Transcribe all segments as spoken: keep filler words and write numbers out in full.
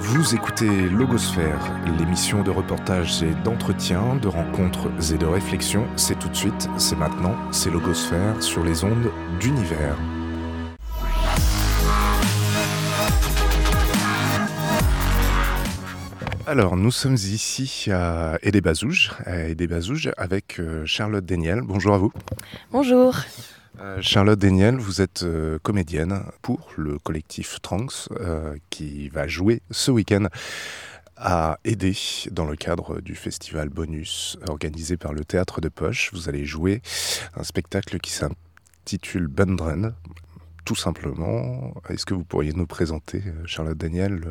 Vous écoutez Logosphère, l'émission de reportages et d'entretien, de rencontres et de réflexions. C'est tout de suite, c'est maintenant, c'est Logosphère sur les ondes d'Univers. Alors, nous sommes ici à Aidé-Bazouges, à Aidé-Bazouges avec Charlotte Déniel. Bonjour à vous. Bonjour. Euh, Charlotte Déniel, vous êtes euh, comédienne pour le collectif Trance euh, qui va jouer ce week-end à Aidé dans le cadre du festival Bonus organisé par le Théâtre de Poche. Vous allez jouer un spectacle qui s'intitule Bundren. Tout simplement, est-ce que vous pourriez nous présenter, Charlotte Déniel, le,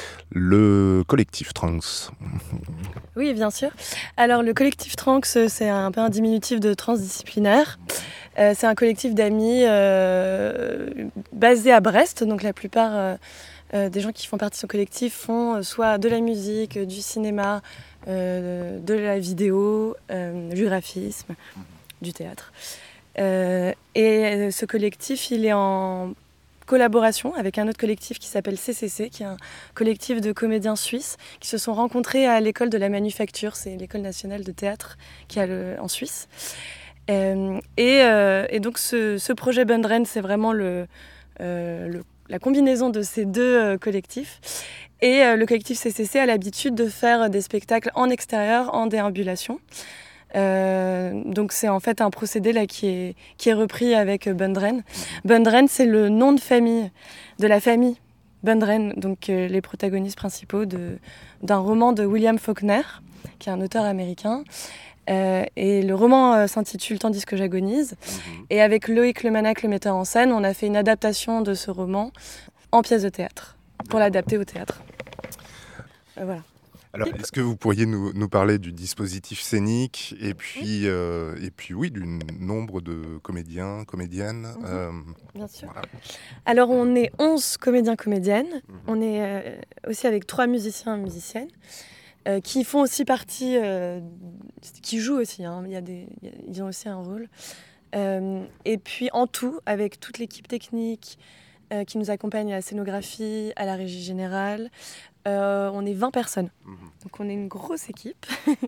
le collectif Trance ? Oui, bien sûr. Alors, le collectif Trance, c'est un peu un diminutif de transdisciplinaire. Euh, c'est un collectif d'amis euh, basé à Brest. Donc, la plupart euh, euh, des gens qui font partie de ce collectif font euh, soit de la musique, du cinéma, euh, de la vidéo, euh, du graphisme, du théâtre. Euh, et ce collectif, il est en collaboration avec un autre collectif qui s'appelle C C C, qui est un collectif de comédiens suisses qui se sont rencontrés à l'école de la Manufacture, c'est l'école nationale de théâtre qui a le, en Suisse. Euh, et, euh, et donc ce, ce projet Bundren, c'est vraiment le, euh, le, la combinaison de ces deux euh, collectifs. Et euh, le collectif C C C a l'habitude de faire des spectacles en extérieur, en déambulation. Euh, donc c'est en fait un procédé là qui est, qui est repris avec Bundren. Bundren, c'est le nom de famille de la famille Bundren, donc euh, les protagonistes principaux de, d'un roman de William Faulkner, qui est un auteur américain. Euh, et le roman euh, s'intitule Tandis que j'agonise. Mmh. Et avec Loïc Lemanac, le metteur en scène, on a fait une adaptation de ce roman en pièce de théâtre, pour l'adapter au théâtre. Euh, voilà. Alors, est-ce que vous pourriez nous, nous parler du dispositif scénique et puis, euh, et puis oui, du nombre de comédiens, comédiennes mmh. euh, Bien sûr. Voilà. Alors, on est onze comédiens, comédiennes. Mmh. On est euh, aussi avec trois musiciens et musiciennes euh, qui font aussi partie, euh, qui jouent aussi. Hein. Il y a des, il y a, ils ont aussi un rôle. Euh, et puis, en tout, avec toute l'équipe technique euh, qui nous accompagne à la scénographie, à la régie générale, Euh, on est vingt personnes, mmh. Donc on est une grosse équipe,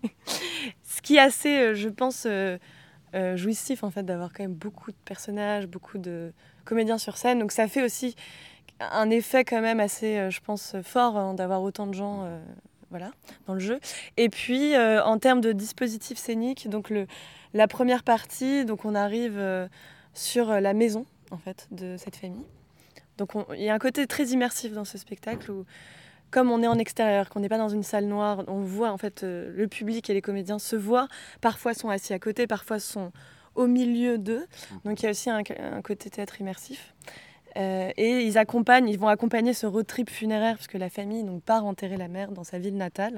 ce qui est assez, euh, je pense, euh, euh, jouissif en fait d'avoir quand même beaucoup de personnages, beaucoup de comédiens sur scène, donc ça fait aussi un effet quand même assez, euh, je pense, fort hein, d'avoir autant de gens euh, voilà, dans le jeu. Et puis euh, en termes de dispositif scénique, donc le, la première partie, donc on arrive euh, sur la maison en fait de cette famille. Donc il y a un côté très immersif dans ce spectacle où comme on est en extérieur, qu'on n'est pas dans une salle noire, on voit en fait euh, le public et les comédiens se voient, parfois sont assis à côté, parfois sont au milieu d'eux. Donc il y a aussi un, un côté théâtre immersif. Euh, et ils accompagnent, ils vont accompagner ce road trip funéraire parce que la famille donc, part enterrer la mère dans sa ville natale,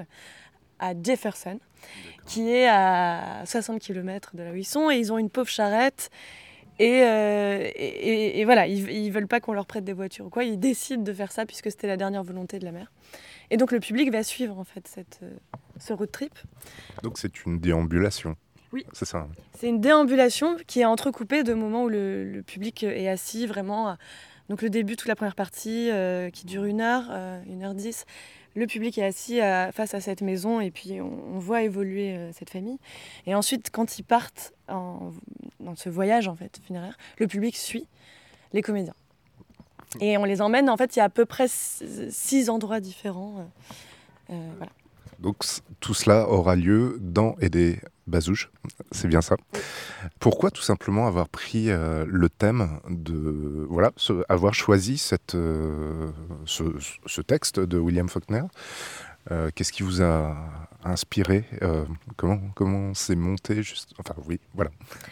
à Jefferson, D'accord. qui est à soixante kilomètres de là où ils sont, et ils ont une pauvre charrette. Et, euh, et, et, et voilà, ils, ils veulent pas qu'on leur prête des voitures ou quoi. Ils décident de faire ça puisque c'était la dernière volonté de la mère. Et donc le public va suivre en fait cette, euh, ce road trip. Donc c'est une déambulation. Oui. C'est ça. C'est une déambulation qui est entrecoupée de moments où le, le public est assis vraiment. À... Donc le début, toute la première partie euh, qui dure une heure, euh, une heure dix. Le public est assis à, face à cette maison et puis on, on voit évoluer euh, cette famille. Et ensuite, quand ils partent en, dans ce voyage en fait funéraire, le public suit les comédiens. Et on les emmène, en fait, il y a à peu près six endroits différents. Euh, euh, voilà. Donc tout cela aura lieu dans Aidé-Bazouges, c'est bien ça. Pourquoi tout simplement avoir pris euh, le thème de voilà, ce, avoir choisi cette, euh, ce, ce texte de William Faulkner euh, Qu'est-ce qui vous a inspiré euh, Comment comment c'est monté juste Enfin oui, voilà.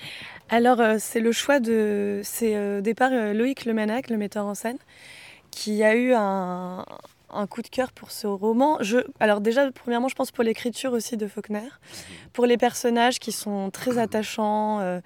Alors euh, c'est le choix de, c'est euh, au départ euh, Loïc Lemanac, le metteur en scène, qui a eu un un coup de cœur pour ce roman. Je, alors déjà, premièrement, je pense pour l'écriture aussi de Faulkner, pour les personnages qui sont très attachants, euh,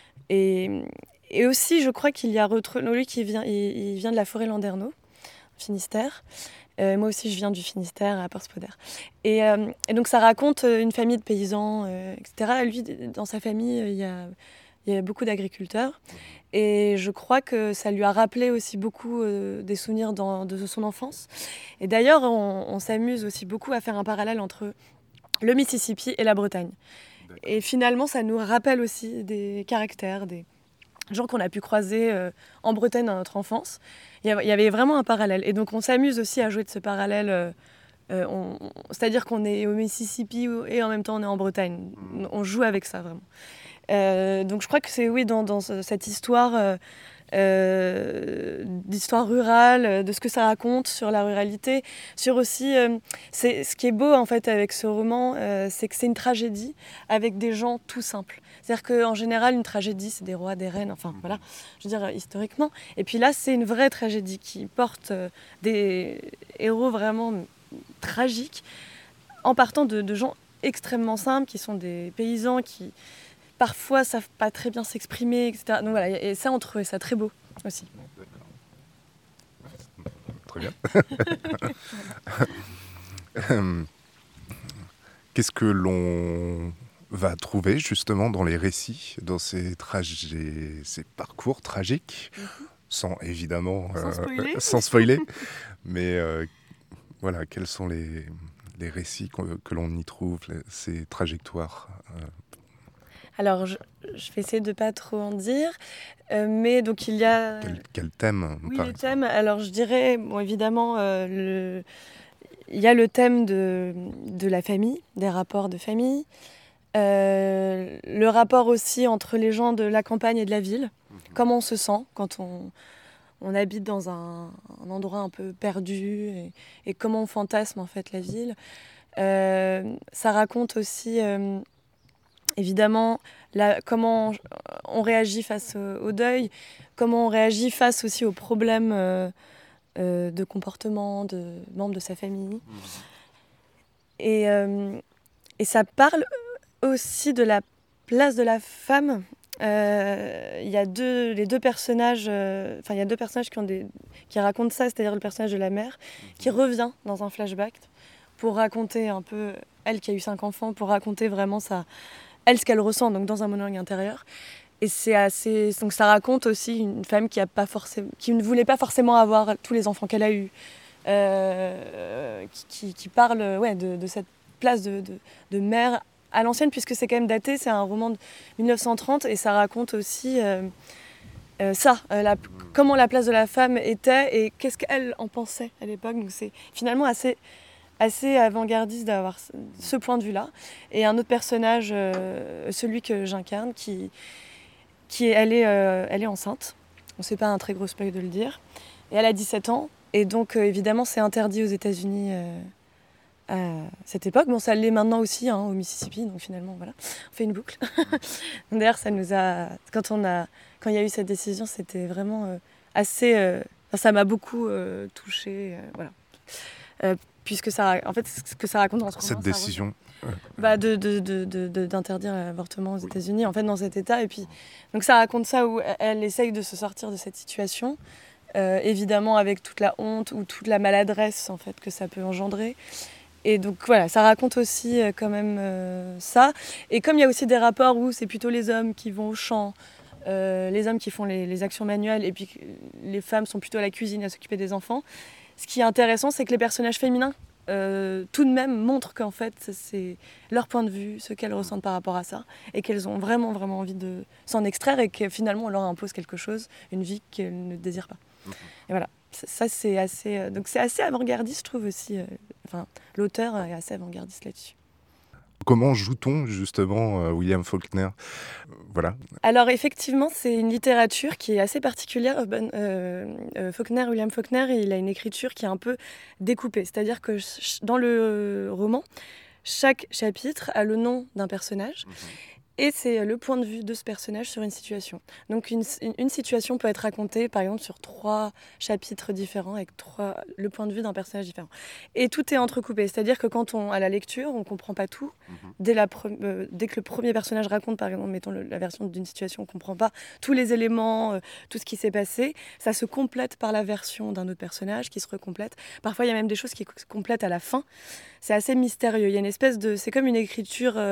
et, et aussi, je crois qu'il y a retrouvé... Lui qui vient, il, il vient de la forêt Landerneau, Finistère. Euh, moi aussi, je viens du Finistère, à Porspoder. Et, euh, et donc, ça raconte une famille de paysans, euh, et cetera. Lui, dans sa famille, il y a il y a beaucoup d'agriculteurs. Et je crois que ça lui a rappelé aussi beaucoup euh, des souvenirs dans, de son enfance. Et d'ailleurs, on, on s'amuse aussi beaucoup à faire un parallèle entre le Mississippi et la Bretagne. D'accord. Et finalement, ça nous rappelle aussi des caractères, des gens qu'on a pu croiser euh, en Bretagne dans notre enfance. Il y, a, il y avait vraiment un parallèle. Et donc, on s'amuse aussi à jouer de ce parallèle. Euh, euh, on, on, c'est-à-dire qu'on est au Mississippi et en même temps, on est en Bretagne. On joue avec ça, vraiment. Euh, donc je crois que c'est oui dans, dans cette histoire euh, euh, d'histoire rurale, de ce que ça raconte sur la ruralité, sur aussi euh, c'est, ce qui est beau en fait avec ce roman, euh, c'est que c'est une tragédie avec des gens tout simples. C'est-à-dire qu'en général une tragédie c'est des rois, des reines, enfin voilà, je veux dire historiquement. Et puis là c'est une vraie tragédie qui porte euh, des héros vraiment tragiques en partant de, de gens extrêmement simples qui sont des paysans qui parfois savent pas très bien s'exprimer, et cetera. Donc voilà, et ça, on trouvait ça très beau aussi. Très bien. Qu'est-ce que l'on va trouver justement dans les récits, dans ces, tragé- ces parcours tragiques, mm-hmm. sans évidemment, sans euh, spoiler, sans spoiler mais euh, voilà, quels sont les, les récits que, que l'on y trouve, les, ces trajectoires euh, Alors, je, je vais essayer de ne pas trop en dire, euh, mais donc il y a... Quel, quel thème Oui, les thèmes. Alors, je dirais, bon, évidemment, euh, le... il y a le thème de, de la famille, des rapports de famille, euh, le rapport aussi entre les gens de la campagne et de la ville, mmh. Comment on se sent quand on, on habite dans un, un endroit un peu perdu, et, et comment on fantasme en fait la ville. Euh, ça raconte aussi... Euh, Évidemment, là, comment on réagit face au, au deuil, comment on réagit face aussi aux problèmes euh, euh, de comportement de membres de sa famille. Mmh. Et, euh, et ça parle aussi de la place de la femme. Euh, il y a deux, les deux personnages, euh, enfin il y a deux personnages qui, ont des, qui racontent ça, c'est-à-dire le personnage de la mère, mmh. qui revient dans un flashback pour raconter un peu, elle qui a eu cinq enfants, pour raconter vraiment sa... elle, ce qu'elle ressent, donc dans un monologue intérieur. Et c'est assez... Donc ça raconte aussi une femme qui, a pas forcément... qui ne voulait pas forcément avoir tous les enfants qu'elle a eus, euh, qui, qui, qui parle ouais, de, de cette place de, de, de mère à l'ancienne, puisque c'est quand même daté, c'est un roman de dix-neuf cent trente, et ça raconte aussi euh, euh, ça, euh, la... comment la place de la femme était, et qu'est-ce qu'elle en pensait à l'époque. Donc c'est finalement assez... assez avant-gardiste d'avoir ce point de vue-là. Et un autre personnage, euh, celui que j'incarne, qui, qui est, elle est, euh, elle est enceinte. On sait pas un très gros spoil de le dire. Et elle a dix-sept ans. Et donc, euh, évidemment, c'est interdit aux États-Unis euh, à cette époque. Bon, ça l'est maintenant aussi, hein, au Mississippi. Donc, finalement, voilà, on fait une boucle. D'ailleurs, ça nous a... Quand on a... Quand il y a eu cette décision, c'était vraiment euh, assez... Euh... Enfin, ça m'a beaucoup euh, touchée. Euh, voilà. Euh, puisque ça, en fait, ce que ça raconte dans ce roman, cette décision bah, de, de, de, de, de, d'interdire l'avortement aux oui. États-Unis, en fait, dans cet état. Et puis, donc ça raconte ça où elle essaye de se sortir de cette situation, euh, évidemment avec toute la honte ou toute la maladresse en fait que ça peut engendrer. Et donc voilà, ça raconte aussi euh, quand même euh, ça. Et comme il y a aussi des rapports où c'est plutôt les hommes qui vont au champ, euh, les hommes qui font les, les actions manuelles, et puis les femmes sont plutôt à la cuisine à s'occuper des enfants. Ce qui est intéressant, c'est que les personnages féminins, euh, tout de même, montrent qu'en fait, c'est leur point de vue, ce qu'elles ressentent par rapport à ça, et qu'elles ont vraiment, vraiment envie de s'en extraire, et que finalement, on leur impose quelque chose, une vie qu'elles ne désirent pas. Et voilà, ça, c'est assez, euh, donc c'est assez avant-gardiste, je trouve aussi. Euh, enfin, l'auteur est assez avant-gardiste là-dessus. Comment joue-t-on justement euh, William Faulkner ? Voilà. Alors effectivement, c'est une littérature qui est assez particulière. Euh, euh, Faulkner, William Faulkner, il a une écriture qui est un peu découpée. C'est-à-dire que dans le roman, chaque chapitre a le nom d'un personnage. Mmh. Et c'est le point de vue de ce personnage sur une situation. Donc une, une situation peut être racontée, par exemple, sur trois chapitres différents, avec trois, le point de vue d'un personnage différent. Et tout est entrecoupé, c'est-à-dire que quand on à la lecture, on ne comprend pas tout. Mm-hmm. Dès, la pre- euh, dès que le premier personnage raconte, par exemple, mettons le, la version d'une situation, on ne comprend pas tous les éléments, euh, tout ce qui s'est passé. Ça se complète par la version d'un autre personnage qui se recomplète. Parfois, il y a même des choses qui se complètent à la fin. C'est assez mystérieux. Il y a une espèce de... C'est comme une écriture... Euh,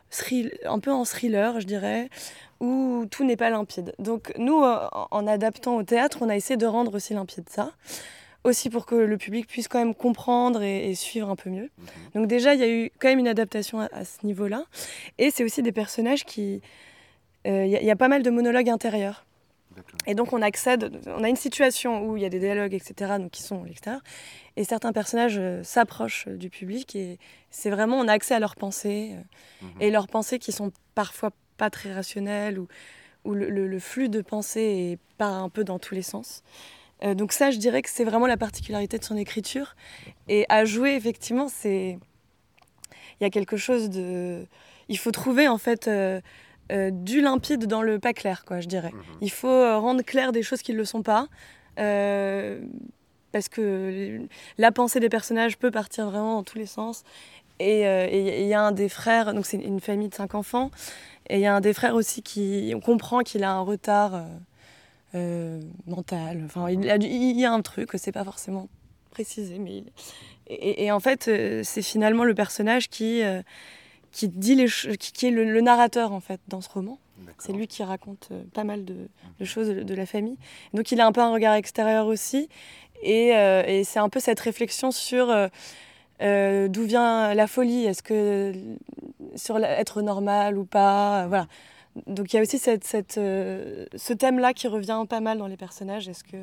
thrill, un peu en thriller, je dirais, où tout n'est pas limpide. Donc nous, euh, en adaptant au théâtre, on a essayé de rendre aussi limpide ça, aussi pour que le public puisse quand même comprendre et, et suivre un peu mieux. Mmh. Donc déjà, il y a eu quand même une adaptation à, à ce niveau-là. Et c'est aussi des personnages qui... Il euh, y, y a pas mal de monologues intérieurs. D'accord. Et donc on accède, on a une situation où il y a des dialogues, et cetera, donc qui sont à l'extérieur. Et certains personnages euh, s'approchent euh, du public et c'est vraiment, on a accès à leurs pensées. Euh, mmh. Et leurs pensées qui sont parfois pas très rationnelles, ou, ou le, le, le flux de pensée part un peu dans tous les sens. Euh, donc ça, je dirais que c'est vraiment la particularité de son écriture. Et à jouer, effectivement, c'est... Il y a quelque chose de... Il faut trouver, en fait, euh, euh, du limpide dans le pas clair, quoi, je dirais. Mmh. Il faut euh, rendre clair des choses qui ne le sont pas. Euh, parce que la pensée des personnages peut partir vraiment dans tous les sens. Et il euh, y a un des frères, donc c'est une famille de cinq enfants, et il y a un des frères aussi qui... On comprend qu'il a un retard... Euh, Euh, mental, enfin il, a, il y a un truc, c'est pas forcément précisé, mais il... et, et en fait euh, c'est finalement le personnage qui euh, qui dit les ch- qui, qui est le, le narrateur en fait dans ce roman. D'accord. C'est lui qui raconte euh, pas mal de, de choses de, de la famille. Donc il a un peu un regard extérieur aussi, et, euh, et c'est un peu cette réflexion sur euh, euh, d'où vient la folie, est-ce que sur la, être normal ou pas, euh, voilà. Donc il y a aussi cette, cette, euh, ce thème-là qui revient pas mal dans les personnages. Est-ce que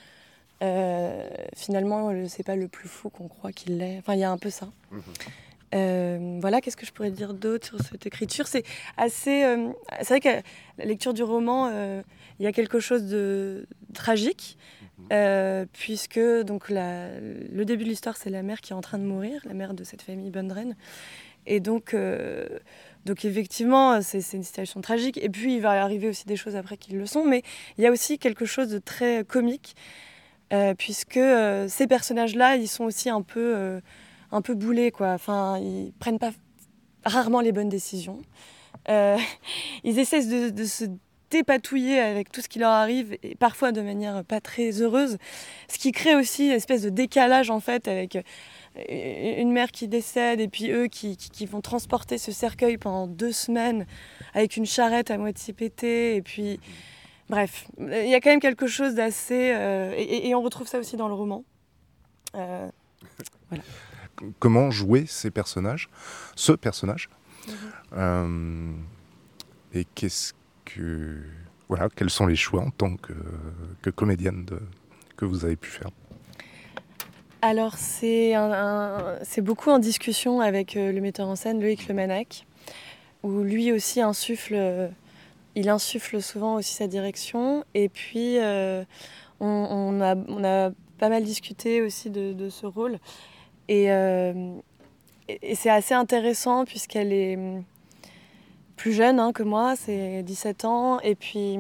euh, finalement c'est pas le plus fou qu'on croit qu'il l'est? Enfin, il y a un peu ça. Mmh. Euh, voilà, qu'est-ce que je pourrais dire d'autre sur cette écriture? C'est assez, euh, c'est vrai qu'à la lecture du roman, euh, il y a quelque chose de tragique, euh, puisque donc la, le début de l'histoire, c'est la mère qui est en train de mourir, la mère de cette famille Bundren. Et donc, euh, donc effectivement, c'est, c'est une situation tragique. Et puis, il va arriver aussi des choses après qui le sont. Mais il y a aussi quelque chose de très comique, euh, puisque euh, ces personnages-là, ils sont aussi un peu, euh, un peu boulés, quoi. Enfin, ils prennent pas rarement les bonnes décisions. Euh, ils essaient de, de se dépatouiller avec tout ce qui leur arrive, et parfois de manière pas très heureuse. Ce qui crée aussi une espèce de décalage, en fait, avec... une mère qui décède et puis eux qui, qui, qui vont transporter ce cercueil pendant deux semaines avec une charrette à moitié pétée. Et puis, bref, il y a quand même quelque chose d'assez... Euh, et, et on retrouve ça aussi dans le roman. Euh, voilà. Comment jouer ces personnages, ce personnage, mmh. euh, et qu'est-ce que... Voilà, quels sont les choix en tant que, que comédienne de, que vous avez pu faire? Alors, c'est, un, un, c'est beaucoup en discussion avec euh, le metteur en scène, Loïc Lemanac, où lui aussi insuffle, euh, il insuffle souvent aussi sa direction. Et puis, euh, on, on, a, on a pas mal discuté aussi de, de ce rôle. Et, euh, et, et c'est assez intéressant puisqu'elle est plus jeune hein, que moi, c'est dix-sept ans. Et puis,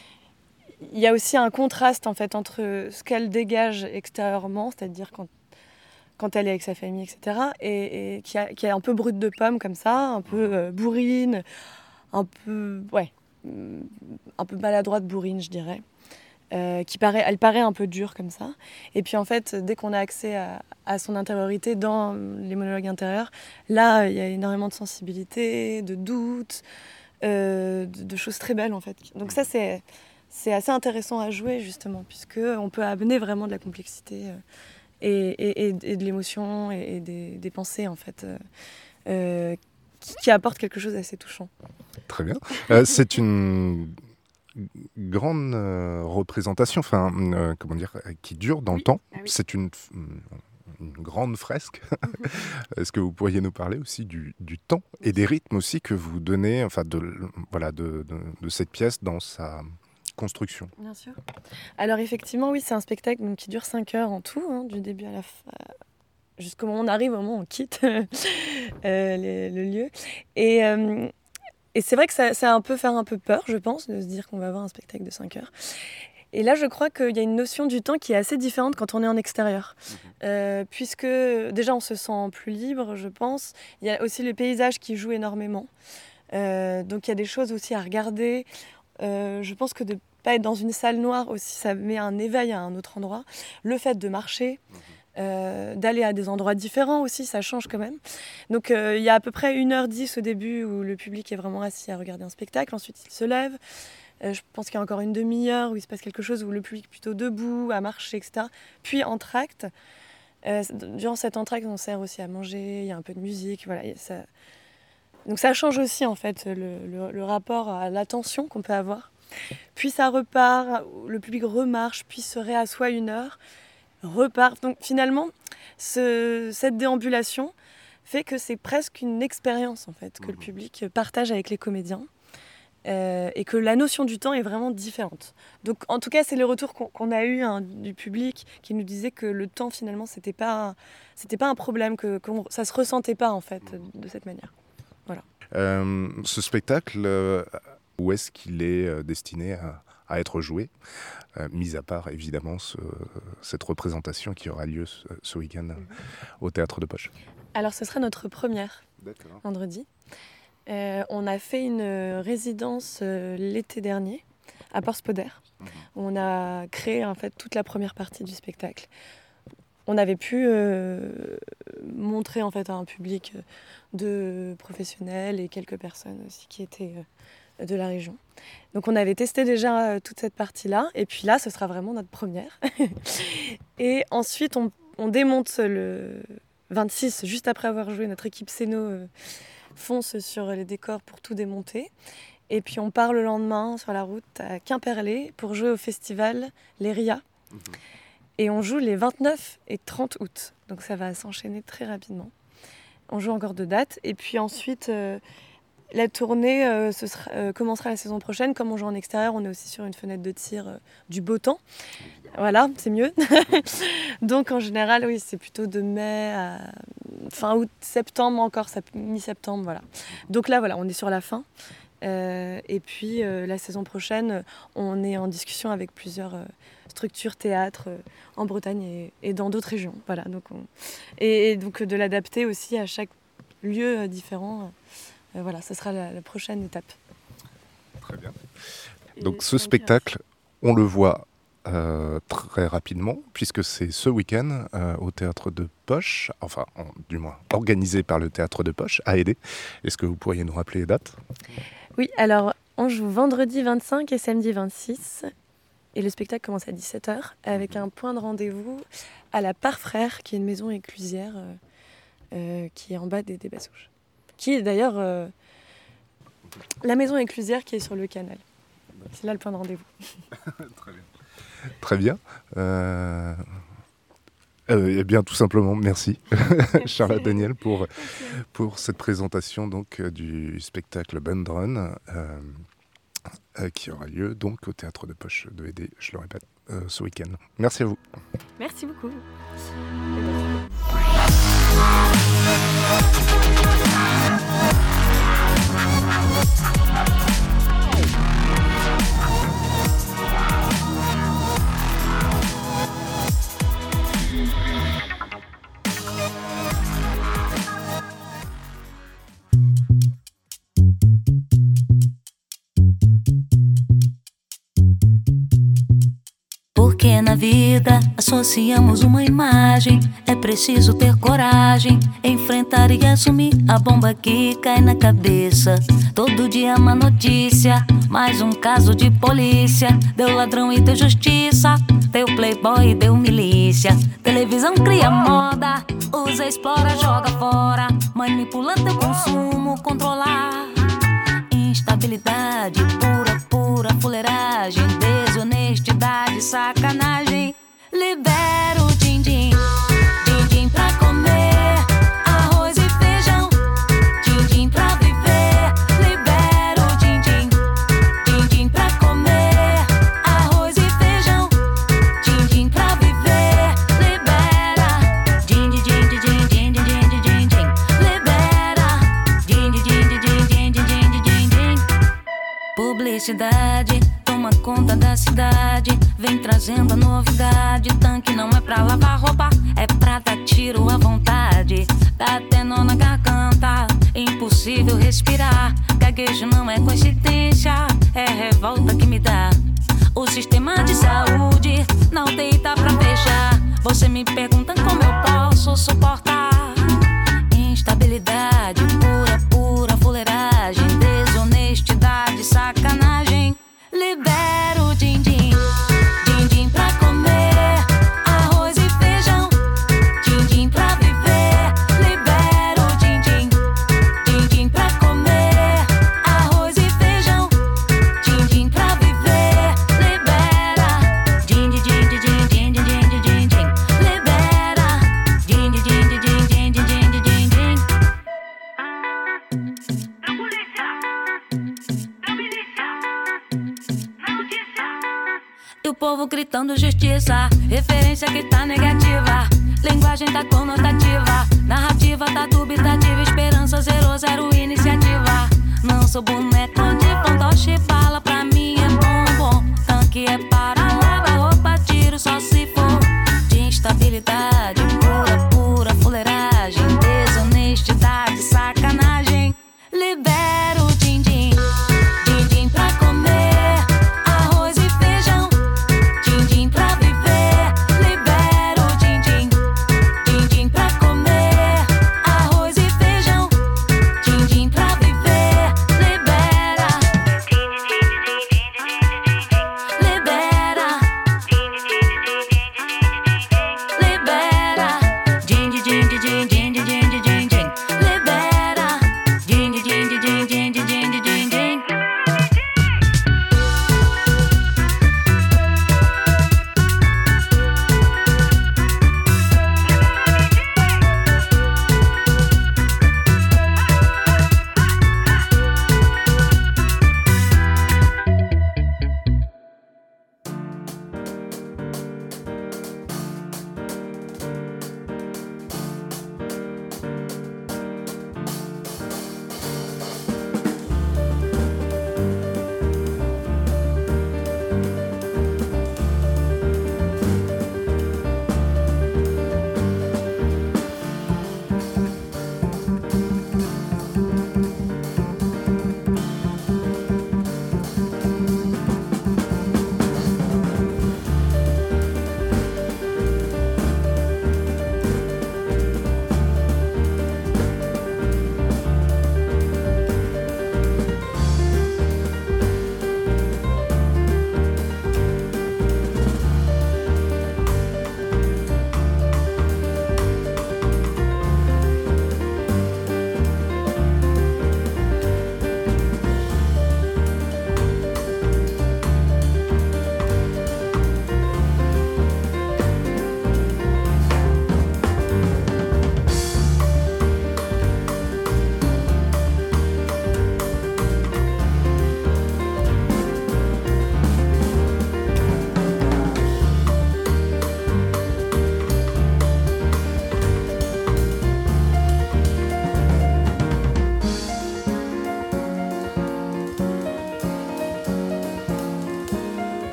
il y a aussi un contraste en fait entre ce qu'elle dégage extérieurement, c'est-à-dire quand, quand elle est avec sa famille, et cetera, et, et qui, a, qui est un peu brute de pomme comme ça, un peu euh, bourrine, un peu, ouais, un peu maladroite bourrine, je dirais. Euh, qui paraît, elle paraît un peu dure comme ça. Et puis en fait, dès qu'on a accès à, à son intériorité dans les monologues intérieurs, là, il y a énormément de sensibilité, de doute, euh, de, de choses très belles en fait. Donc ça, c'est c'est assez intéressant à jouer justement, puisque on peut amener vraiment de la complexité euh, et, et, et de l'émotion et, et des, des pensées en fait, euh, euh, qui, qui apportent quelque chose d'assez touchant. Très bien. Euh, c'est une grande euh, représentation, enfin, euh, comment dire, qui dure dans oui. le temps. Ah oui. C'est une, une grande fresque. Est-ce que vous pourriez nous parler aussi du, du temps et des rythmes aussi que vous donnez, enfin, de, voilà, de, de, de cette pièce dans sa construction? Bien sûr. Alors effectivement, oui, c'est un spectacle donc, qui dure cinq heures en tout, hein, du début à la fin, jusqu'au moment où on arrive, au moment où on quitte euh, les, le lieu. Et... Euh, Et c'est vrai que ça, ça a un peu faire un peu peur, je pense, de se dire qu'on va voir un spectacle de cinq heures. Et là, je crois qu'il y a une notion du temps qui est assez différente quand on est en extérieur. Mmh. Euh, puisque déjà, on se sent plus libre, je pense. Il y a aussi les paysages qui jouent énormément. Euh, donc, il y a des choses aussi à regarder. Euh, je pense que de ne pas être dans une salle noire aussi, ça met un éveil à un autre endroit. Le fait de marcher, mmh. euh, d'aller à des endroits différents aussi, ça change quand même. Donc euh, il y a à peu près une heure dix au début où le public est vraiment assis à regarder un spectacle, ensuite il se lève. Euh, je pense qu'il y a encore une demi-heure où il se passe quelque chose, où le public est plutôt debout, à marcher, et cetera. Puis entracte. Euh, durant cet entracte, on sert aussi à manger, il y a un peu de musique, voilà. Ça... Donc ça change aussi en fait le, le, le rapport à l'attention qu'on peut avoir. Puis ça repart, le public remarche, puis se réassoit une heure, repart. Donc finalement, ce, cette déambulation fait que c'est presque une expérience en fait, que le public partage avec les comédiens. Euh, et que la notion du temps est vraiment différente. Donc en tout cas, c'est le retour qu'on, qu'on a eu hein, du public qui nous disait que le temps finalement, c'était pas, c'était pas un problème, que qu'on, ça se ressentait pas en fait de cette manière. Voilà. Euh, ce spectacle, euh, où est-ce qu'il est euh, destiné à, à être joué, euh, mis à part évidemment ce, cette représentation qui aura lieu ce, ce week-end mm-hmm. au Théâtre de Poche? Alors ce sera notre première, D'accord. vendredi. Euh, on a fait une résidence euh, l'été dernier à Port-Spoder. Mmh. On a créé en fait toute la première partie du spectacle. On avait pu euh, montrer en fait à un public de professionnels et quelques personnes aussi qui étaient euh, de la région. Donc on avait testé déjà euh, toute cette partie-là, et puis là ce sera vraiment notre première. Et ensuite on, on démonte le vingt-six, juste après avoir joué, notre équipe Scéno euh, fonce sur les décors pour tout démonter. Et puis on part le lendemain sur la route à Quimperlé pour jouer au festival Les Ria. Mmh. Et on joue les vingt-neuf et trente août. Donc ça va s'enchaîner très rapidement. On joue encore deux dates. Et puis ensuite, euh, la tournée euh, ce sera, euh, commencera la saison prochaine. Comme on joue en extérieur, on est aussi sur une fenêtre de tir euh, du beau temps. Voilà, c'est mieux. Donc en général, oui, c'est plutôt de mai à fin août, septembre encore, mi-septembre, voilà. Donc là, voilà, on est sur la fin. Euh, et puis euh, la saison prochaine, on est en discussion avec plusieurs euh, structures théâtre euh, en Bretagne et, et dans d'autres régions. Voilà, donc on... et, et donc de l'adapter aussi à chaque lieu euh, différent. Euh, voilà, ce sera la, la prochaine étape. Très bien. Donc ce spectacle, on le voit Euh, très rapidement, puisque c'est ce week-end euh, au Théâtre de Poche, enfin, en, du moins, organisé par le Théâtre de Poche, à Édé. Est-ce que vous pourriez nous rappeler les dates ? Oui, alors, on joue vendredi vingt-cinq et samedi vingt-six, et le spectacle commence à dix-sept heures, avec un point de rendez-vous à la Parfrère, qui est une maison éclusière euh, euh, qui est en bas des, des Bassouches. Qui est d'ailleurs euh, la maison éclusière qui est sur le canal. C'est là le point de rendez-vous. Très bien. Très bien. Euh... Euh, eh bien, tout simplement, merci, Charlotte Daniel, pour, pour cette présentation donc, du spectacle Band Run, euh, euh, qui aura lieu donc, au Théâtre de Poche de Édé, je le répète, euh, ce week-end. Merci à vous. Merci beaucoup. Porque na vida associamos uma imagem. É preciso ter coragem, enfrentar e assumir a bomba que cai na cabeça. Todo dia uma notícia, mais um caso de polícia. Deu ladrão e deu justiça, deu playboy e deu milícia. Televisão cria moda, usa, explora, joga fora. Manipula teu consumo, controlar. Instabilidade pura, pura fuleiragem. Desonestidade, sacanagem. Libera o din-din, din-din pra comer. Arroz e feijão, din-din pra viver. Libera o din-din, din-din pra comer. Arroz e feijão, din-din pra viver. Libera, din-din, din-din, din-din, din-din, din-din. Libera, din-din, din-din, din-din, din-din, din-din. Publicidade toma conta da cidade, vem trazendo a novidade. Tanque não é pra lavar roupa, é pra dar tiro à vontade. Dá até nó na garganta, impossível respirar. Gaguejo não é coincidência, é revolta que me dá. O sistema de saúde não deita pra fechar. Você me pergunta como eu posso suportar. Instabilidade pura, pura fuleiragem, desonestidade, sacanagem. Libera o din-din, din-din pra comer arroz e feijão, din-din pra viver. Libera o din-din, din-din pra comer arroz e feijão, din-din pra viver. Libera din-din, din-din, din-din, din-din, din-din. Libera din-din, din-din, din-din, din-din, din-din. Da polícia, da milícia, na notícia. E o povo gritando justiça, referência que tá negativa, linguagem tá conotativa, narrativa tá dubitativa, esperança zero, zero iniciativa. Não sou boneco de fantoche, bala